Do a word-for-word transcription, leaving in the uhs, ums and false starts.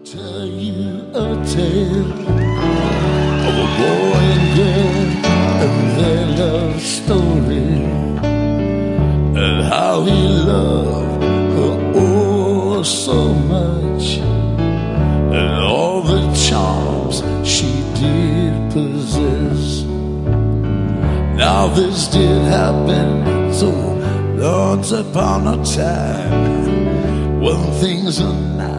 Tell you a tale of a boy and girl and their love story, and how he loved her oh so much, and all the charms she did possess. Now this did happen so once upon a time, when things are nice